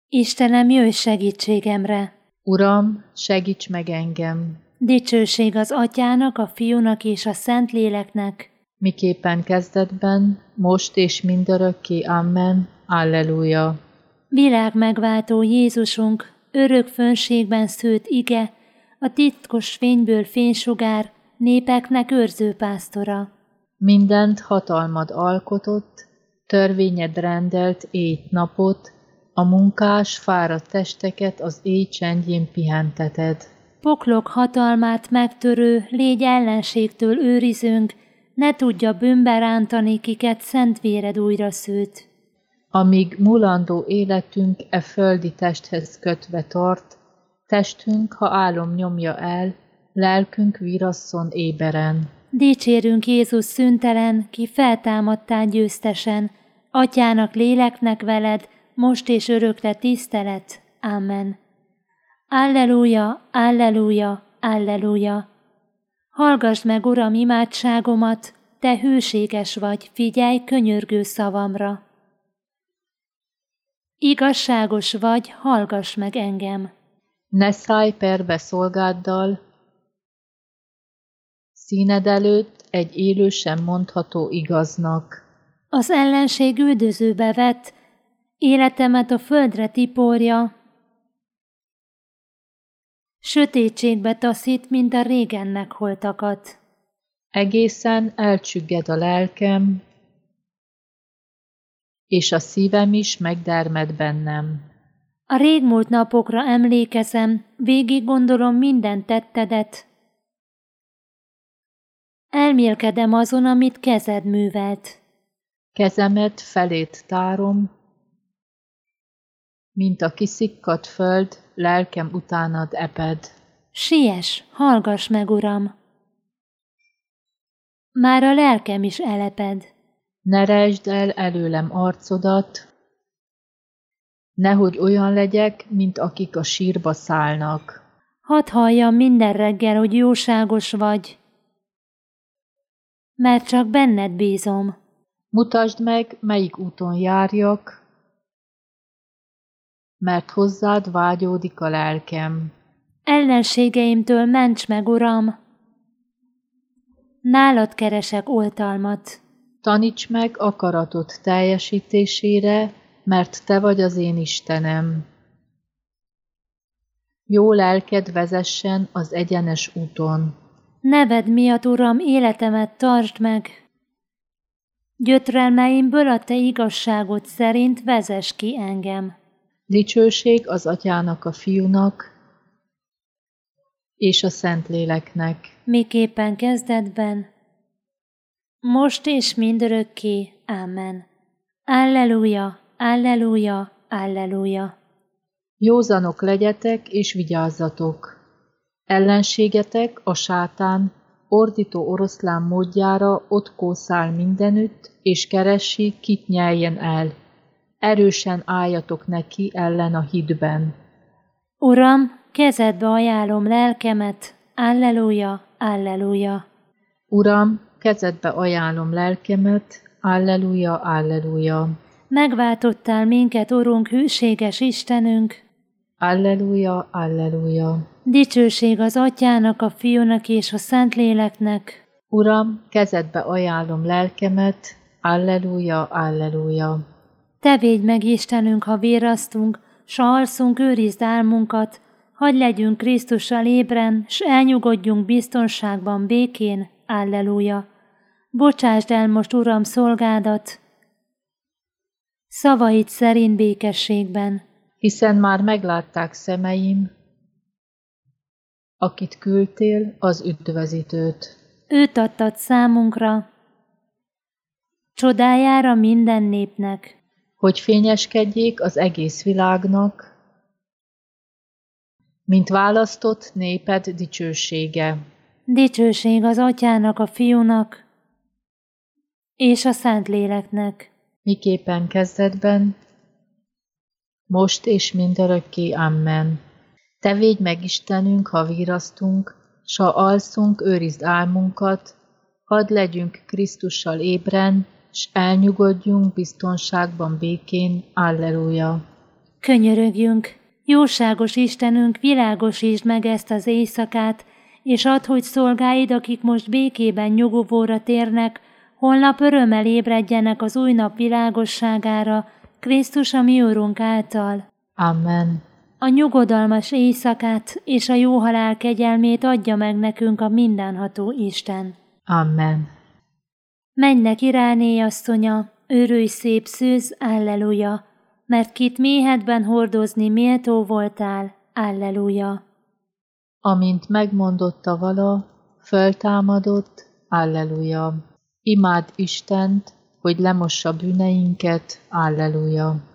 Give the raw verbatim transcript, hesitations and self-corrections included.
Istenem, jöjj segítségemre! Uram, segíts meg engem! Dicsőség az Atyának, a Fiúnak és a Szentléleknek, miképpen kezdetben, most és mindörökké. Amen. Alleluja! Világmegváltó Jézusunk, örök fönségben szőtt ige, a titkos fényből fénysugár, népeknek őrző pásztora. Mindent hatalmad alkotott, törvényed rendelt éjt-napot, a munkás, fáradt testeket az éj csendjén pihenteted. Poklok hatalmát megtörő, légy ellenségtől őrizőnk, ne tudja bűnbe rántani, kiket szent véred újra szőtt. Amíg mulandó életünk e földi testhez kötve tart, testünk, ha álom nyomja el, lelkünk virasszon éberen. Dicsérünk Jézus szüntelen, ki feltámadtál győztesen, Atyának, léleknek veled, most és örökre tisztelet. Amen. Alleluja, alleluja, alleluja. Hallgasd meg, Uram, imádságomat, te hűséges vagy, figyelj könyörgő szavamra. Igazságos vagy, hallgass meg engem. Ne szállj perbe szolgáddal, színed előtt egy élő sem mondható igaznak. Az ellenség üldözőbe vett, életemet a földre tiporja, sötétségbe taszít, mint a régen megholtakat. Egészen elcsügged a lelkem, és a szívem is megdermed bennem. A régmúlt napokra emlékezem, végig gondolom minden tettedet. Elmélkedem azon, amit kezed művelt. Kezemet felét tárom, mint a kiszikkadt föld, lelkem utánad eped. Siess, hallgass meg, Uram! Már a lelkem is eleped. Ne rejtsd el előlem arcodat, nehogy olyan legyek, mint akik a sírba szállnak. Hadd halljam minden reggel, hogy jóságos vagy, mert csak benned bízom. Mutasd meg, melyik úton járjak, mert hozzád vágyódik a lelkem. Ellenségeimtől ments meg, Uram! Nálad keresek oltalmat. Taníts meg akaratod teljesítésére, mert te vagy az én Istenem. Jó lelked vezessen az egyenes úton. Neved miatt, Uram, életemet tartsd meg. Gyötrelmeimből a te igazságod szerint vezess ki engem. Dicsőség az Atyának, a Fiúnak és a Szentléleknek. Miképpen kezdetben, most és mindörökké. Amen. Alleluja, alleluja, alleluja. Józanok legyetek és vigyázzatok. Ellenségetek, a sátán, ordító oroszlán módjára ott kószál mindenütt, és keresi, kit nyeljen el. Erősen álljatok neki ellen a hitben. Uram, kezedbe ajánlom lelkemet. Alleluja, alleluja. Uram, kezedbe ajánlom lelkemet. Alleluja, alleluja. Megváltottál minket, Urunk, hűséges Istenünk. Alleluja, alleluja. Dicsőség az Atyának, a Fiúnak és a Szentléleknek. Uram, kezedbe ajánlom lelkemet. Alleluja, alleluja. Te védj meg, Istenünk, ha vérasztunk, s ha alszunk, őrizd álmunkat, hadd legyünk Krisztussal ébren, s elnyugodjunk biztonságban, békén. Alleluja. Bocsásd el most, Uram, szolgádat, szavaid szerint békességben. Hiszen már meglátták szemeim, akit küldtél, az üdvözítőt. Őt adtad számunkra, csodájára minden népnek. Hogy fényeskedjék az egész világnak, mint választott néped dicsősége. Dicsőség az Atyának, a Fiúnak és a Szentléleknek. Miképpen kezdetben, most és mindörökké. Amen. Te védj meg, Istenünk, ha vírasztunk, s ha alszunk, őrizd álmunkat, hadd legyünk Krisztussal ébren, s elnyugodjunk biztonságban, békén. Alleluja. Könyörögjünk! Jóságos Istenünk, világosítsd meg ezt az éjszakát, és add, hogy szolgáid, akik most békében nyugovóra térnek, holnap örömmel ébredjenek az új nap világosságára, Krisztus a mi Urunk által. Amen. A nyugodalmas éjszakát és a jó halál kegyelmét adja meg nekünk a mindenható Isten. Amen. Mennek Iráné asszonya, őrülj szép szűz, alleluja, mert kit méhedben hordozni méltó voltál, alleluja. Amint megmondotta vala, föltámadott, alleluja. Imád Istent, hogy lemossa bűneinket, alleluja.